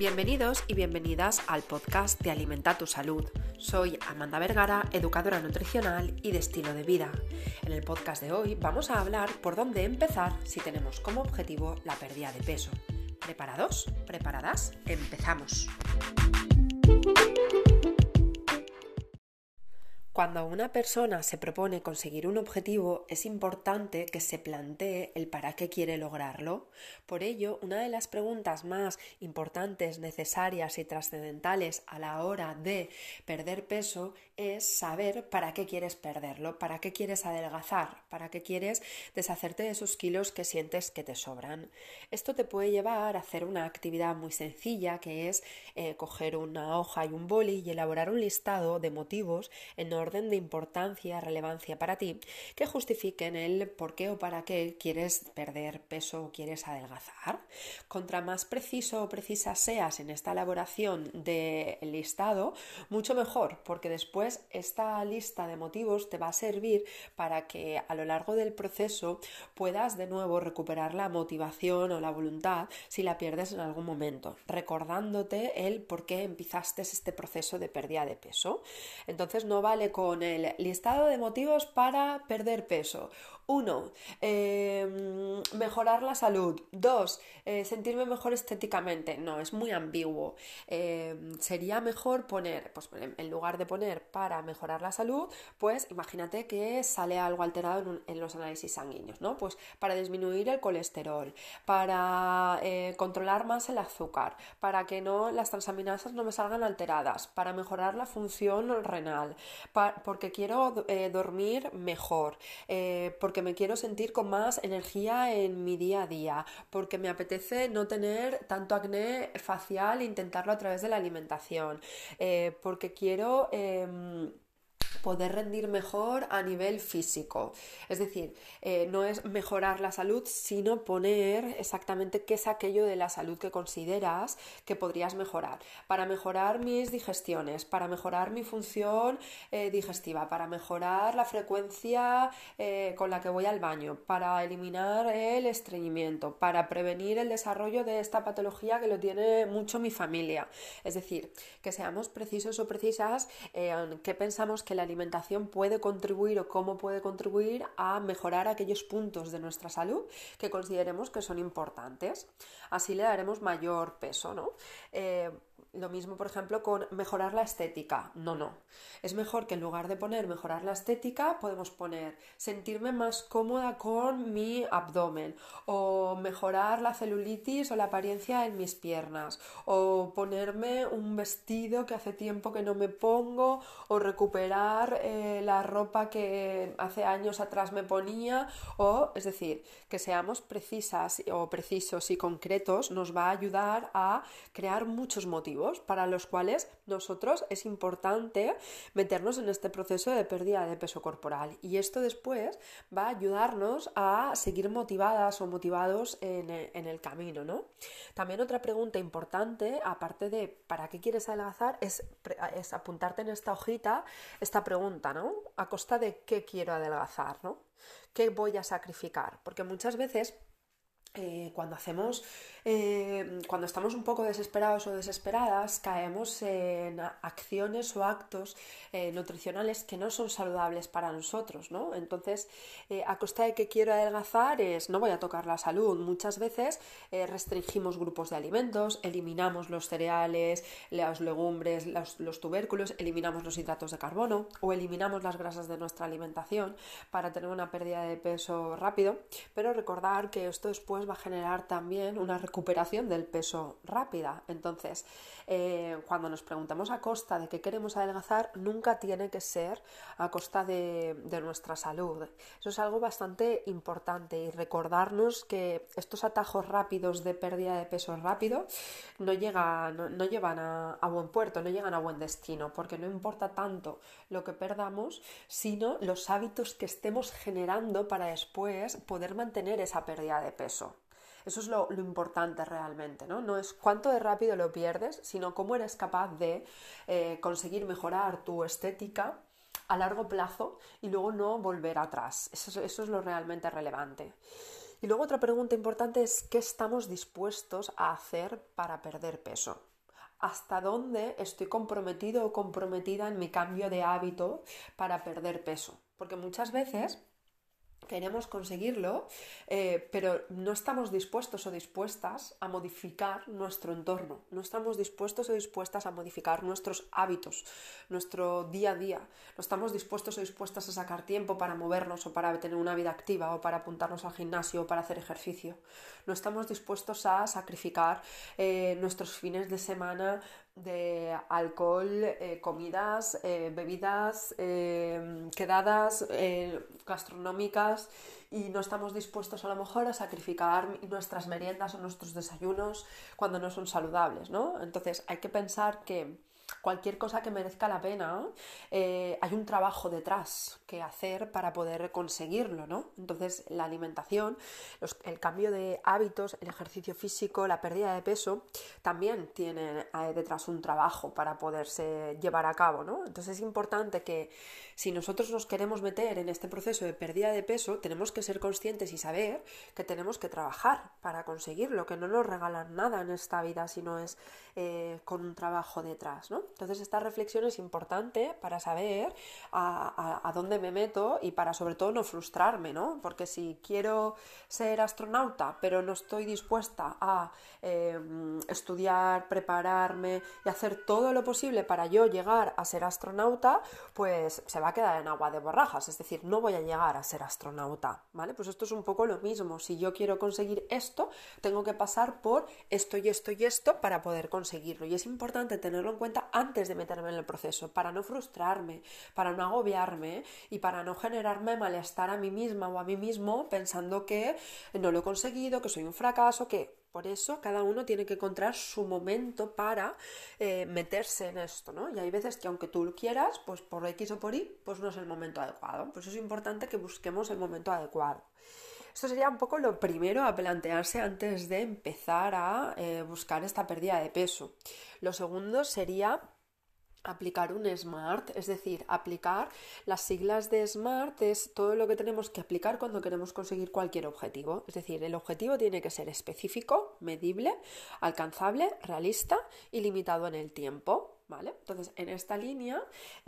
Bienvenidos y bienvenidas al podcast de Alimenta tu Salud. Soy Amanda Vergara, educadora nutricional y de estilo de vida. En el podcast de hoy vamos a hablar por dónde empezar si tenemos como objetivo la pérdida de peso. ¿Preparados? ¿Preparadas? ¡Empezamos! Cuando una persona se propone conseguir un objetivo, es importante que se plantee el para qué quiere lograrlo. Por ello, una de las preguntas más importantes, necesarias y trascendentales a la hora de perder peso es saber para qué quieres perderlo, para qué quieres adelgazar, para qué quieres deshacerte de esos kilos que sientes que te sobran. Esto te puede llevar a hacer una actividad muy sencilla, que es coger una hoja y un boli y elaborar un listado de motivos en orden de importancia, relevancia para ti, que justifiquen el por qué o para qué quieres perder peso o quieres adelgazar. Contra más preciso o precisa seas en esta elaboración del listado, mucho mejor, porque después esta lista de motivos te va a servir para que a lo largo del proceso puedas de nuevo recuperar la motivación o la voluntad si la pierdes en algún momento, recordándote el por qué empezaste este proceso de pérdida de peso. Entonces no vale con el listado de motivos para perder peso. 1. Mejorar la salud. 2. Sentirme mejor estéticamente. No, es muy ambiguo. Sería mejor poner, pues en lugar de poner para mejorar la salud, pues imagínate que sale algo alterado en los análisis sanguíneos, ¿no? Pues para disminuir el colesterol, para controlar más el azúcar, para que las transaminasas no me salgan alteradas, para mejorar la función renal, porque quiero dormir mejor, porque me quiero sentir con más energía en mi día a día, porque me apetece no tener tanto acné facial e intentarlo a través de la alimentación, porque quiero poder rendir mejor a nivel físico. Es decir, no es mejorar la salud, sino poner exactamente qué es aquello de la salud que consideras que podrías mejorar. Para mejorar mis digestiones, para mejorar mi función digestiva, para mejorar la frecuencia con la que voy al baño, para eliminar el estreñimiento, para prevenir el desarrollo de esta patología que lo tiene mucho mi familia. Es decir, que seamos precisos o precisas en qué pensamos que la alimentación puede contribuir o cómo puede contribuir a mejorar aquellos puntos de nuestra salud que consideremos que son importantes. Así le daremos mayor peso, ¿no? Lo mismo, por ejemplo, con mejorar la estética. No. Es mejor que en lugar de poner mejorar la estética, podemos poner sentirme más cómoda con mi abdomen, o mejorar la celulitis o la apariencia en mis piernas, o ponerme un vestido que hace tiempo que no me pongo, o recuperar la ropa que hace años atrás me ponía, es decir, que seamos precisas o precisos y concretos nos va a ayudar a crear muchos motivos para los cuales nosotros es importante meternos en este proceso de pérdida de peso corporal, y esto después va a ayudarnos a seguir motivadas o motivados en el camino, ¿no? También otra pregunta importante, aparte de ¿para qué quieres adelgazar?, es apuntarte en esta hojita esta pregunta, ¿no? ¿A costa de qué quiero adelgazar?, ¿no? ¿Qué voy a sacrificar? Porque muchas veces cuando estamos un poco desesperados o desesperadas, caemos en acciones o actos nutricionales que no son saludables para nosotros, ¿no? Entonces, a costa de que quiero adelgazar no voy a tocar la salud. Muchas veces restringimos grupos de alimentos, eliminamos los cereales, las legumbres, los tubérculos, eliminamos los hidratos de carbono o eliminamos las grasas de nuestra alimentación para tener una pérdida de peso rápido, pero recordar que esto después va a generar también una recuperación del peso rápida. Entonces, cuando nos preguntamos a costa de qué queremos adelgazar, nunca tiene que ser a costa de nuestra salud. Eso es algo bastante importante, y recordarnos que estos atajos rápidos de pérdida de peso rápido no llevan a buen puerto, no llegan a buen destino, porque no importa tanto lo que perdamos, sino los hábitos que estemos generando para después poder mantener esa pérdida de peso. Eso es lo importante realmente, ¿no? No es cuánto de rápido lo pierdes, sino cómo eres capaz de conseguir mejorar tu estética a largo plazo y luego no volver atrás. Eso es lo realmente relevante. Y luego otra pregunta importante es ¿qué estamos dispuestos a hacer para perder peso? hasta dónde estoy comprometido o comprometida en mi cambio de hábito para perder peso. Porque muchas veces queremos conseguirlo, pero no estamos dispuestos o dispuestas a modificar nuestro entorno, no estamos dispuestos o dispuestas a modificar nuestros hábitos, nuestro día a día, no estamos dispuestos o dispuestas a sacar tiempo para movernos o para tener una vida activa o para apuntarnos al gimnasio o para hacer ejercicio, no estamos dispuestos a sacrificar nuestros fines de semana de alcohol, comidas, bebidas, quedadas gastronómicas, y no estamos dispuestos a lo mejor a sacrificar nuestras meriendas o nuestros desayunos cuando no son saludables, ¿no? Entonces hay que pensar que cualquier cosa que merezca la pena, hay un trabajo detrás que hacer para poder conseguirlo, ¿no? Entonces la alimentación, el cambio de hábitos, el ejercicio físico, la pérdida de peso, también tienen detrás un trabajo para poderse llevar a cabo, ¿no? Entonces es importante que si nosotros nos queremos meter en este proceso de pérdida de peso, tenemos que ser conscientes y saber que tenemos que trabajar para conseguirlo, que no nos regalan nada en esta vida si no es con un trabajo detrás, ¿no? Entonces esta reflexión es importante para saber a dónde me meto y para sobre todo no frustrarme, ¿no? Porque si quiero ser astronauta pero no estoy dispuesta a estudiar, prepararme y hacer todo lo posible para yo llegar a ser astronauta, pues se va a quedar en agua de borrajas, es decir, no voy a llegar a ser astronauta, ¿vale? Pues esto es un poco lo mismo, si yo quiero conseguir esto, tengo que pasar por esto y esto y esto para poder conseguirlo, y es importante tenerlo en cuenta antes de meterme en el proceso, para no frustrarme, para no agobiarme y para no generarme malestar a mí misma o a mí mismo pensando que no lo he conseguido, que soy un fracaso, que por eso cada uno tiene que encontrar su momento para meterse en esto, ¿no? Y hay veces que aunque tú lo quieras, pues por X o por Y, pues no es el momento adecuado. Por eso es importante que busquemos el momento adecuado. Esto sería un poco lo primero a plantearse antes de empezar a buscar esta pérdida de peso. Lo segundo sería aplicar un SMART, es decir, aplicar las siglas de SMART es todo lo que tenemos que aplicar cuando queremos conseguir cualquier objetivo. Es decir, el objetivo tiene que ser específico, medible, alcanzable, realista y limitado en el tiempo. ¿Vale? Entonces, en esta línea,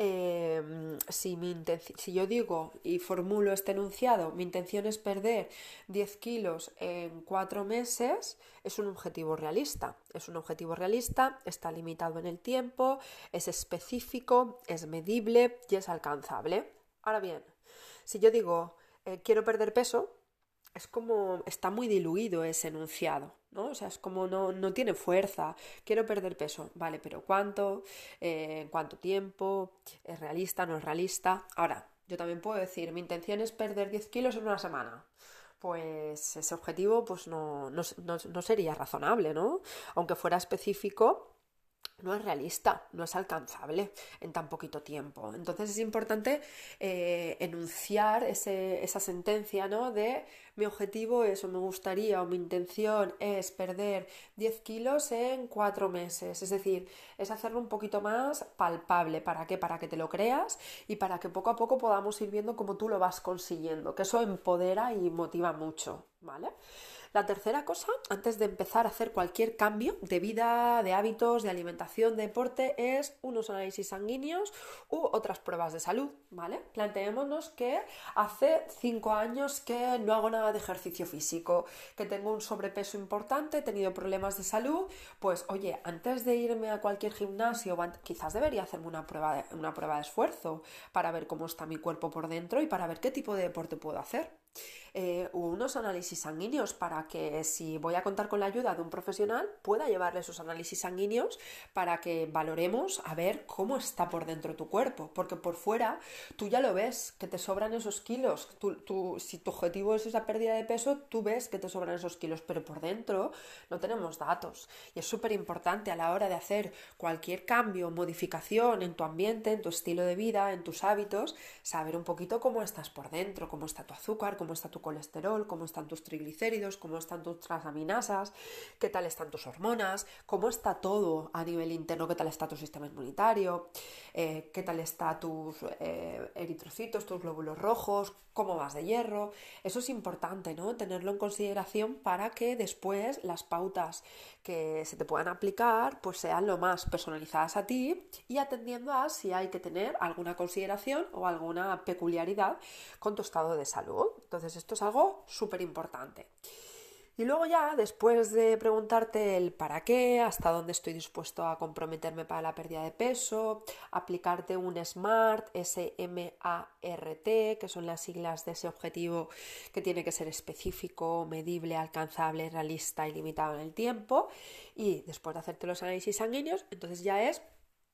si yo digo y formulo este enunciado, mi intención es perder 10 kilos en 4 meses, es un objetivo realista. Es un objetivo realista, está limitado en el tiempo, es específico, es medible y es alcanzable. Ahora bien, si yo digo quiero perder peso, es como está muy diluido ese enunciado, ¿no? O sea, es como no tiene fuerza. Quiero perder peso, vale, pero ¿cuánto? ¿En cuánto tiempo? ¿Es realista? ¿No es realista? Ahora, yo también puedo decir, mi intención es perder 10 kilos en una semana. Pues ese objetivo pues no sería razonable, ¿no? Aunque fuera específico, no es realista, no es alcanzable en tan poquito tiempo. Entonces es importante enunciar esa sentencia, ¿no? De mi objetivo es o me gustaría o mi intención es perder 10 kilos en 4 meses. Es decir, es hacerlo un poquito más palpable. ¿Para qué? Para que te lo creas y para que poco a poco podamos ir viendo cómo tú lo vas consiguiendo, que eso empodera y motiva mucho, ¿vale? La tercera cosa, antes de empezar a hacer cualquier cambio de vida, de hábitos, de alimentación, de deporte, es unos análisis sanguíneos u otras pruebas de salud, ¿vale? Planteémonos que hace 5 años que no hago nada de ejercicio físico, que tengo un sobrepeso importante, he tenido problemas de salud, pues oye, antes de irme a cualquier gimnasio, quizás debería hacerme una prueba de esfuerzo para ver cómo está mi cuerpo por dentro y para ver qué tipo de deporte puedo hacer. Unos análisis sanguíneos para que si voy a contar con la ayuda de un profesional pueda llevarle esos análisis sanguíneos para que valoremos a ver cómo está por dentro tu cuerpo, porque por fuera tú ya lo ves, que te sobran esos kilos, si tu objetivo es esa pérdida de peso, tú ves que te sobran esos kilos, pero por dentro no tenemos datos y es súper importante a la hora de hacer cualquier cambio o modificación en tu ambiente, en tu estilo de vida, en tus hábitos, saber un poquito cómo estás por dentro, cómo está tu azúcar, cómo está tu colesterol, cómo están tus triglicéridos, cómo están tus transaminasas, qué tal están tus hormonas, cómo está todo a nivel interno, qué tal está tu sistema inmunitario, qué tal están tus eritrocitos, tus glóbulos rojos, cómo vas de hierro. Eso es importante, ¿no? Tenerlo en consideración para que después las pautas que se te puedan aplicar pues sean lo más personalizadas a ti y atendiendo a si hay que tener alguna consideración o alguna peculiaridad con tu estado de salud. Entonces esto es algo súper importante. Y luego ya, después de preguntarte el para qué, hasta dónde estoy dispuesto a comprometerme para la pérdida de peso, aplicarte un SMART, S-M-A-R-T, que son las siglas de ese objetivo que tiene que ser específico, medible, alcanzable, realista y limitado en el tiempo. Y después de hacerte los análisis sanguíneos, entonces ya es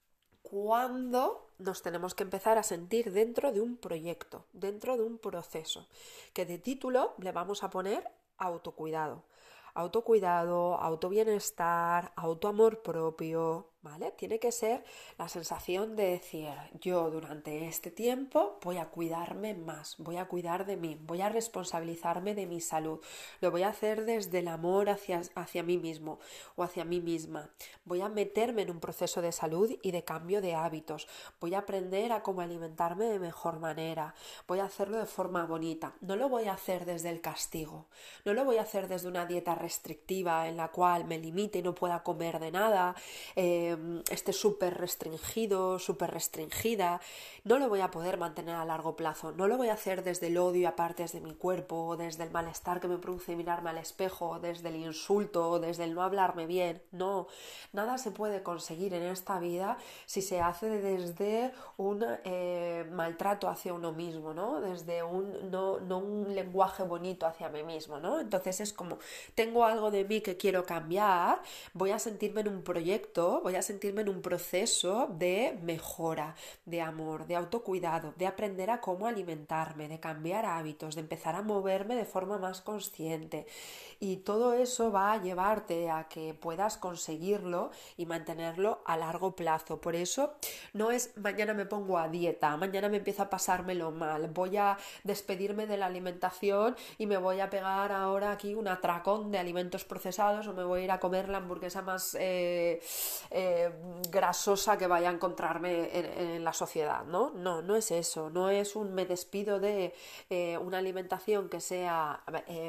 cuando nos tenemos que empezar a sentir dentro de un proyecto, dentro de un proceso, que de título le vamos a poner autocuidado. Autocuidado, autobienestar, autoamor propio, ¿vale? Tiene que ser la sensación de decir, yo durante este tiempo voy a cuidarme más, voy a cuidar de mí, voy a responsabilizarme de mi salud, lo voy a hacer desde el amor hacia mí mismo o hacia mí misma, voy a meterme en un proceso de salud y de cambio de hábitos, voy a aprender a cómo alimentarme de mejor manera, voy a hacerlo de forma bonita, no lo voy a hacer desde el castigo, no lo voy a hacer desde una dieta restrictiva en la cual me limite y no pueda comer de nada, esté súper restringido, súper restringida, no lo voy a poder mantener a largo plazo, no lo voy a hacer desde el odio a partes de mi cuerpo, desde el malestar que me produce mirarme al espejo, desde el insulto, desde el no hablarme bien, no, nada se puede conseguir en esta vida si se hace desde un maltrato hacia uno mismo, ¿no? Desde no un lenguaje bonito hacia mí mismo, ¿no? Entonces es como, tengo algo de mí que quiero cambiar, voy a sentirme en un proyecto, voy a sentirme en un proceso de mejora, de amor, de autocuidado, de aprender a cómo alimentarme, de cambiar hábitos, de empezar a moverme de forma más consciente. Y todo eso va a llevarte a que puedas conseguirlo y mantenerlo a largo plazo. Por eso no es mañana me pongo a dieta, mañana me empiezo a pasármelo mal, voy a despedirme de la alimentación y me voy a pegar ahora aquí un atracón de alimentos procesados o me voy a ir a comer la hamburguesa más grasosa que vaya a encontrarme en la sociedad, ¿no? No, no es eso, no es un me despido de una alimentación que sea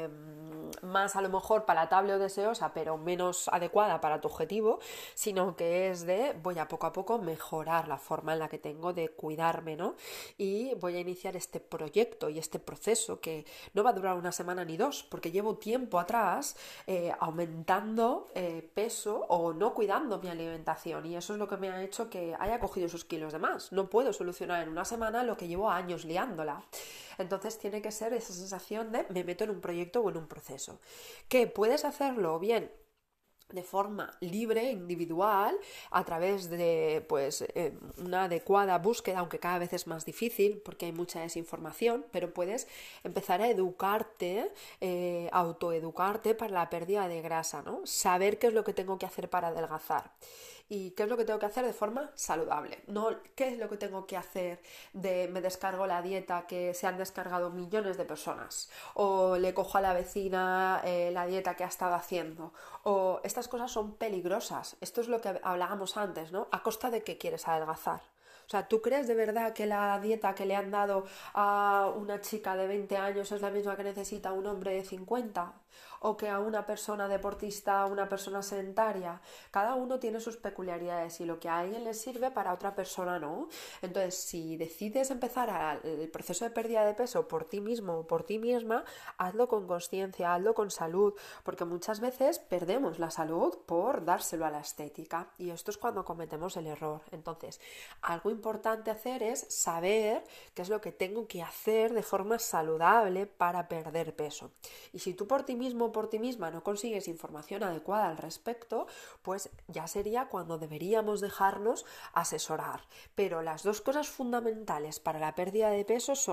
más a lo mejor palatable o deseosa, pero menos adecuada para tu objetivo, sino que es de voy a poco mejorar la forma en la que tengo de cuidarme, ¿no? Y voy a iniciar este proyecto y este proceso que no va a durar una semana ni dos, porque llevo tiempo atrás aumentando peso o no cuidando mi alimentación y eso es lo que me ha hecho que haya cogido esos kilos de más. No puedo solucionar en una semana lo que llevo años liándola. Entonces tiene que ser esa sensación de me meto en un proyecto o en un proceso. ¿Que puedes hacerlo bien de forma libre, individual, a través de pues, una adecuada búsqueda, aunque cada vez es más difícil porque hay mucha desinformación, pero puedes empezar a educarte, autoeducarte para la pérdida de grasa, ¿no? Saber qué es lo que tengo que hacer para adelgazar y qué es lo que tengo que hacer de forma saludable, no qué es lo que tengo que hacer de me descargo la dieta que se han descargado millones de personas o le cojo a la vecina la dieta que ha estado haciendo o estas cosas son peligrosas. Esto es lo que hablábamos antes, ¿no? ¿A costa de qué quieres adelgazar? O sea, ¿tú crees de verdad que la dieta que le han dado a una chica de 20 años es la misma que necesita un hombre de 50? ¿O que a una persona deportista, a una persona sedentaria? Cada uno tiene sus peculiaridades y lo que a alguien le sirve para otra persona no. Entonces, si decides empezar el proceso de pérdida de peso por ti mismo o por ti misma, hazlo con consciencia, hazlo con salud, porque muchas veces perdemos la salud por dárselo a la estética y esto es cuando cometemos el error. Entonces, algo importante hacer es saber qué es lo que tengo que hacer de forma saludable para perder peso. Y si tú por ti mismo o por ti misma no consigues información adecuada al respecto, pues ya sería cuando deberíamos dejarnos asesorar. Pero las dos cosas fundamentales para la pérdida de peso son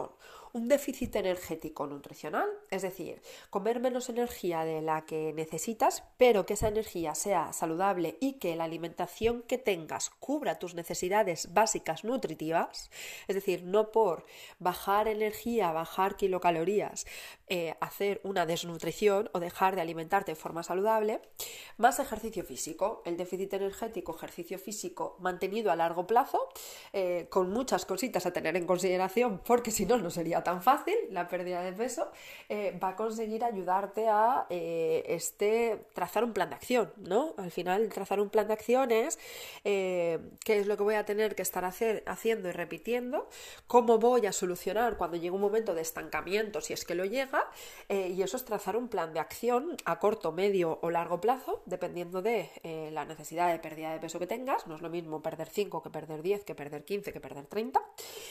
un déficit energético nutricional, es decir, comer menos energía de la que necesitas, pero que esa energía sea saludable y que la alimentación que tengas cubra tus necesidades básicas nutritivas, es decir, no por bajar energía, bajar kilocalorías, hacer una desnutrición o dejar de alimentarte de forma saludable, más ejercicio físico. El déficit energético, ejercicio físico mantenido a largo plazo, con muchas cositas a tener en consideración, porque si no, no sería tan fácil la pérdida de peso, va a conseguir ayudarte a trazar un plan de acción, ¿no? Al final, trazar un plan de acción es qué es lo que voy a tener que estar haciendo y repitiendo, cómo voy a solucionar cuando llegue un momento de estancamiento, si es que lo llega, y eso es trazar un plan de acción a corto, medio o largo plazo, dependiendo de la necesidad de pérdida de peso que tengas. No es lo mismo perder 5 que perder 10, que perder 15, que perder 30.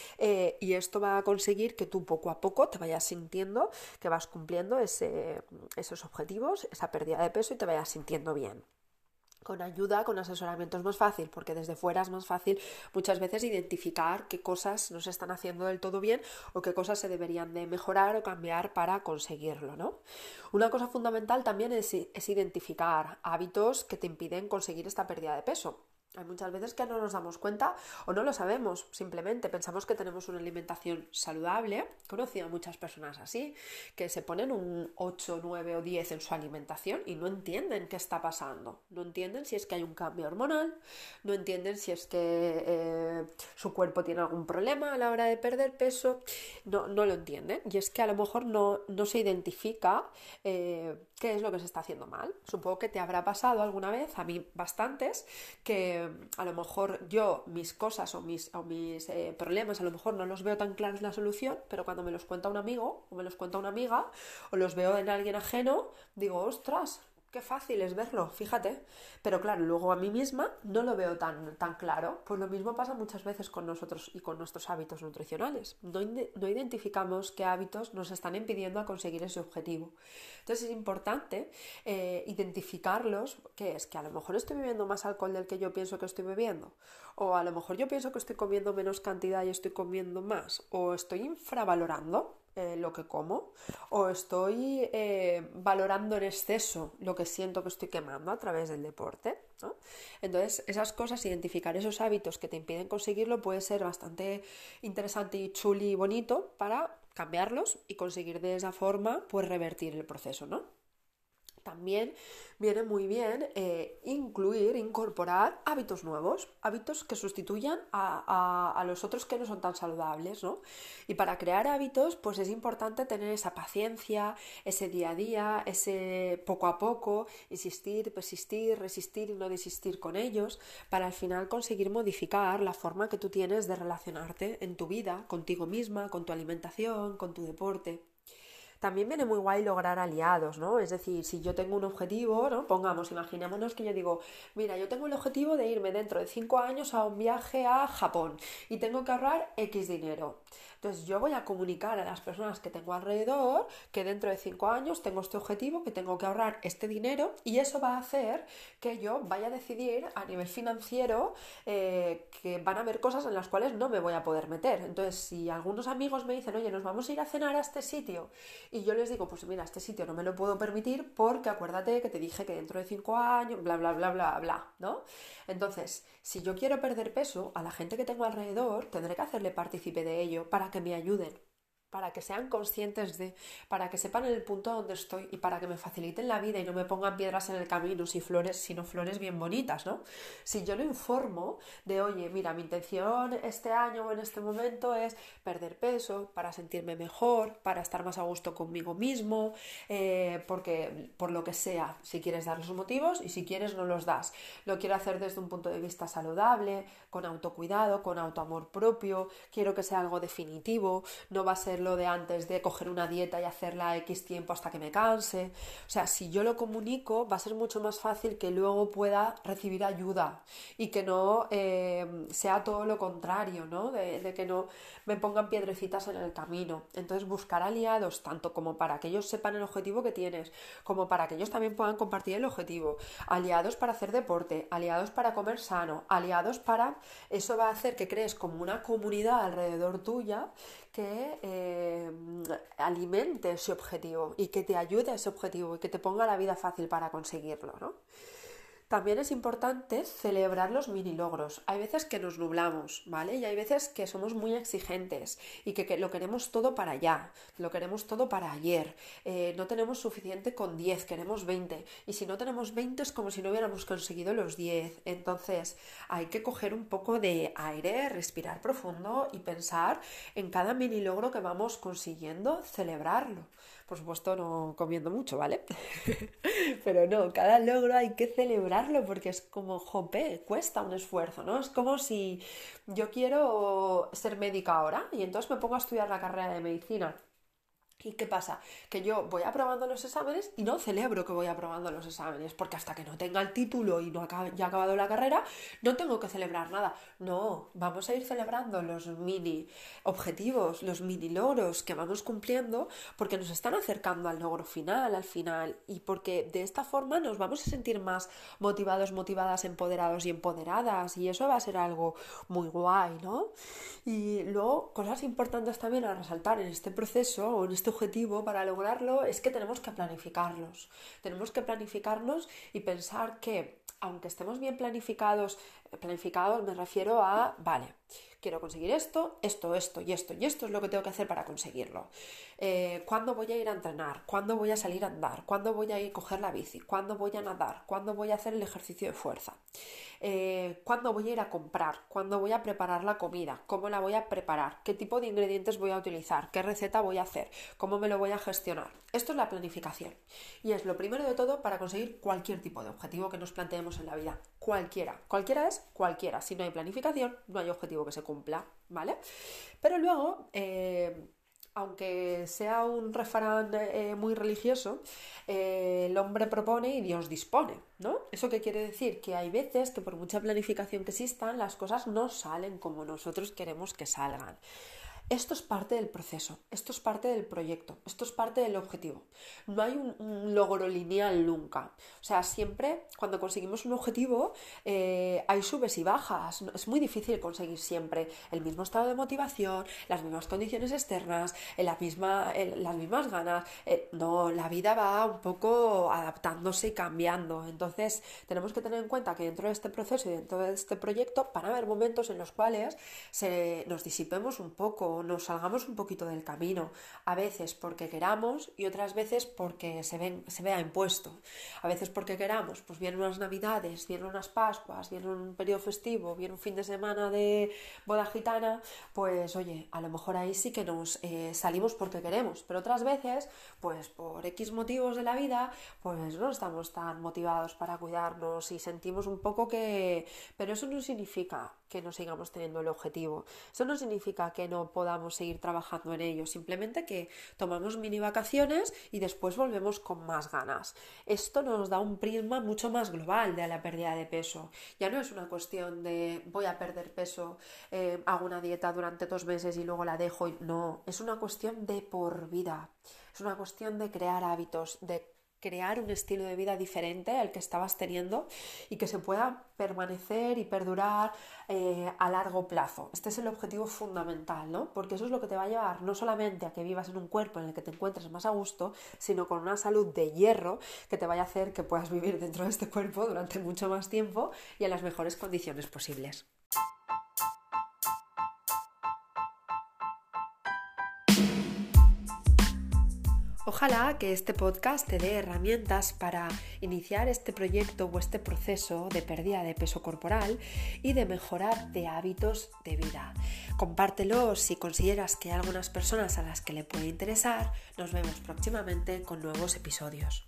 Y esto va a conseguir que tú poco a poco te vayas sintiendo que vas cumpliendo esos objetivos, esa pérdida de peso, y te vayas sintiendo bien. Con ayuda, con asesoramiento es más fácil, porque desde fuera es más fácil muchas veces identificar qué cosas no se están haciendo del todo bien o qué cosas se deberían de mejorar o cambiar para conseguirlo, ¿no? Una cosa fundamental también es identificar hábitos que te impiden conseguir esta pérdida de peso. Hay muchas veces que no nos damos cuenta o no lo sabemos, simplemente pensamos que tenemos una alimentación saludable. He conocido a muchas personas así, que se ponen un 8, 9 o 10 en su alimentación y no entienden qué está pasando. No entienden si es que hay un cambio hormonal, no entienden si es que su cuerpo tiene algún problema a la hora de perder peso, no lo entienden. Y es que a lo mejor no se identifica qué es lo que se está haciendo mal. Supongo que te habrá pasado alguna vez, a mí bastantes, que a lo mejor yo mis cosas o mis problemas a lo mejor no los veo tan claros la solución, pero cuando me los cuenta un amigo o me los cuenta una amiga o los veo en alguien ajeno, digo, ostras, qué fácil es verlo, fíjate. Pero claro, luego a mí misma no lo veo tan claro. Pues lo mismo pasa muchas veces con nosotros y con nuestros hábitos nutricionales. No identificamos qué hábitos nos están impidiendo a conseguir ese objetivo. Entonces es importante identificarlos, que es que a lo mejor estoy bebiendo más alcohol del que yo pienso que estoy bebiendo, o a lo mejor yo pienso que estoy comiendo menos cantidad y estoy comiendo más, o estoy infravalorando lo que como, o estoy valorando en exceso lo que siento que estoy quemando a través del deporte, ¿no? Entonces, esas cosas, identificar esos hábitos que te impiden conseguirlo, puede ser bastante interesante y chuli y bonito para cambiarlos y conseguir de esa forma, pues, revertir el proceso, ¿no? También viene muy bien incorporar hábitos nuevos, hábitos que sustituyan a los otros que no son tan saludables, ¿no? Y para crear hábitos, pues es importante tener esa paciencia, ese día a día, ese poco a poco, insistir, persistir, resistir y no desistir con ellos, para al final conseguir modificar la forma que tú tienes de relacionarte en tu vida, contigo misma, con tu alimentación, con tu deporte. También viene muy guay lograr aliados, ¿no? Es decir, si yo tengo un objetivo, ¿no? Imaginémonos que yo digo, mira, yo tengo el objetivo de irme dentro de 5 años a un viaje a Japón y tengo que ahorrar X dinero. Entonces yo voy a comunicar a las personas que tengo alrededor que dentro de 5 años tengo este objetivo, que tengo que ahorrar este dinero, y eso va a hacer que yo vaya a decidir a nivel financiero que van a haber cosas en las cuales no me voy a poder meter. Entonces, si algunos amigos me dicen, oye, nos vamos a ir a cenar a este sitio, y yo les digo, pues mira, este sitio no me lo puedo permitir porque acuérdate que te dije que dentro de 5 años, bla, bla, bla, bla, bla, ¿no? Entonces, si yo quiero perder peso, a la gente que tengo alrededor tendré que hacerle partícipe de ello para que me ayuden, para que sean conscientes para que sepan el punto donde estoy y para que me faciliten la vida y no me pongan piedras en el camino, sino flores bien bonitas, ¿no? Si yo lo informo de, oye, mira, mi intención este año o en este momento es perder peso para sentirme mejor, para estar más a gusto conmigo mismo, porque por lo que sea, si quieres dar los motivos y si quieres no los das. Lo quiero hacer desde un punto de vista saludable, con autocuidado, con autoamor propio, quiero que sea algo definitivo, no va a ser lo de antes de coger una dieta y hacerla X tiempo hasta que me canse. O sea, si yo lo comunico, va a ser mucho más fácil que luego pueda recibir ayuda y que no sea todo lo contrario, ¿no? De que no me pongan piedrecitas en el camino. Entonces, buscar aliados, tanto como para que ellos sepan el objetivo que tienes, como para que ellos también puedan compartir el objetivo. Aliados para hacer deporte, aliados para comer sano, aliados para... Eso va a hacer que crees como una comunidad alrededor tuya que alimente ese objetivo y que te ayude a ese objetivo y que te ponga la vida fácil para conseguirlo, ¿no? También es importante celebrar los mini logros. Hay veces que nos nublamos, ¿vale? Y hay veces que somos muy exigentes y que lo queremos todo para allá, lo queremos todo para ayer. No tenemos suficiente con 10, queremos 20. Y si no tenemos 20 es como si no hubiéramos conseguido los 10. Entonces hay que coger un poco de aire, respirar profundo y pensar en cada mini logro que vamos consiguiendo, celebrarlo. Por supuesto, no comiendo mucho, ¿vale? Pero no, cada logro hay que celebrarlo porque es como, jope, cuesta un esfuerzo, ¿no? Es como si yo quiero ser médica ahora y entonces me pongo a estudiar la carrera de medicina. ¿Y qué pasa? Que yo voy aprobando los exámenes y no celebro que voy aprobando los exámenes, porque hasta que no tenga el título y no ya he acabado la carrera, no tengo que celebrar nada. No, vamos a ir celebrando los mini objetivos, los mini logros que vamos cumpliendo, porque nos están acercando al logro final, y porque de esta forma nos vamos a sentir más motivados, motivadas, empoderados y empoderadas, y eso va a ser algo muy guay, ¿no? Y luego, cosas importantes también a resaltar en este proceso o en este objetivo para lograrlo es que tenemos que planificarlos. Tenemos que planificarnos y pensar que, aunque estemos bien planificados me refiero a, vale, quiero conseguir esto y esto es lo que tengo que hacer para conseguirlo. ¿Cuándo voy a ir a entrenar? ¿Cuándo voy a salir a andar? ¿Cuándo voy a ir a coger la bici? ¿Cuándo voy a nadar? ¿Cuándo voy a hacer el ejercicio de fuerza? ¿Cuándo voy a ir a comprar? ¿Cuándo voy a preparar la comida? ¿Cómo la voy a preparar? ¿Qué tipo de ingredientes voy a utilizar? ¿Qué receta voy a hacer? ¿Cómo me lo voy a gestionar? Esto es la planificación y es lo primero de todo para conseguir cualquier tipo de objetivo que nos planteemos en la vida. Cualquiera es cualquiera. Si no hay planificación, no hay objetivo que se cumpla, ¿vale? Pero luego, aunque sea un refrán muy religioso, el hombre propone y Dios dispone, ¿no? ¿Eso qué quiere decir? Que hay veces que por mucha planificación que existan, las cosas no salen como nosotros queremos que salgan. Esto es parte del proceso, esto es parte del proyecto, esto es parte del objetivo. No hay un logro lineal nunca. O sea, siempre cuando conseguimos un objetivo hay subes y bajas. Es muy difícil conseguir siempre el mismo estado de motivación, las mismas condiciones externas, las mismas ganas. No, la vida va un poco adaptándose y cambiando. Entonces tenemos que tener en cuenta que dentro de este proceso y dentro de este proyecto van a haber momentos en los cuales nos disipemos un poco, nos salgamos un poquito del camino, a veces porque queramos y otras veces porque se vea impuesto. A veces porque queramos, pues vienen unas navidades, vienen unas pascuas, viene un periodo festivo, viene un fin de semana de boda gitana, pues oye, a lo mejor ahí sí que nos salimos porque queremos, pero otras veces, pues por X motivos de la vida, pues no estamos tan motivados para cuidarnos y sentimos un poco que... Pero eso no significa que no sigamos teniendo el objetivo. Eso no significa que no podamos seguir trabajando en ello, simplemente que tomamos mini vacaciones y después volvemos con más ganas. Esto nos da un prisma mucho más global de la pérdida de peso. Ya no es una cuestión de voy a perder peso, hago una dieta durante 2 meses y luego la dejo. No, es una cuestión de por vida. Es una cuestión de crear hábitos, de crear un estilo de vida diferente al que estabas teniendo y que se pueda permanecer y perdurar a largo plazo. Este es el objetivo fundamental, ¿no? Porque eso es lo que te va a llevar no solamente a que vivas en un cuerpo en el que te encuentres más a gusto, sino con una salud de hierro que te vaya a hacer que puedas vivir dentro de este cuerpo durante mucho más tiempo y en las mejores condiciones posibles. Ojalá que este podcast te dé herramientas para iniciar este proyecto o este proceso de pérdida de peso corporal y de mejorar de hábitos de vida. Compártelo si consideras que hay algunas personas a las que le puede interesar. Nos vemos próximamente con nuevos episodios.